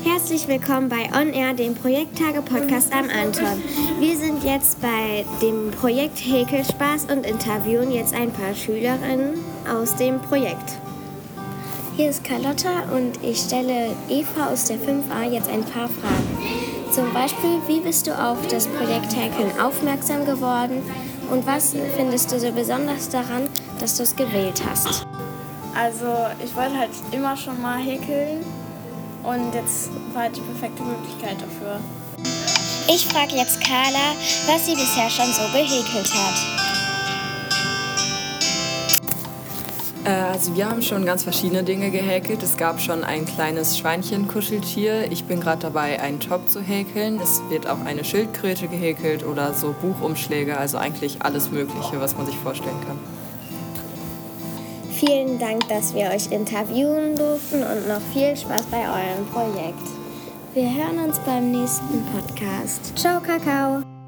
Herzlich willkommen bei On Air, dem Projekttage-Podcast am Anton. Wir sind jetzt bei dem Projekt Häkelspaß und interviewen jetzt ein paar Schülerinnen aus dem Projekt. Hier ist Carlotta und ich stelle Eva aus der 5a jetzt ein paar Fragen. Zum Beispiel, wie bist du auf das Projekt Häkeln aufmerksam geworden und was findest du so besonders daran, dass du es gewählt hast? Also ich wollte halt immer schon mal häkeln und jetzt war halt die perfekte Möglichkeit dafür. Ich frage jetzt Carla, was sie bisher schon so gehäkelt hat. Also wir haben schon ganz verschiedene Dinge gehäkelt. Es gab schon ein kleines Schweinchen-Kuscheltier. Ich bin gerade dabei, einen Top zu häkeln. Es wird auch eine Schildkröte gehäkelt oder so Buchumschläge. Also eigentlich alles Mögliche, was man sich vorstellen kann. Vielen Dank, dass wir euch interviewen durften und noch viel Spaß bei eurem Projekt. Wir hören uns beim nächsten Podcast. Ciao, Kakao!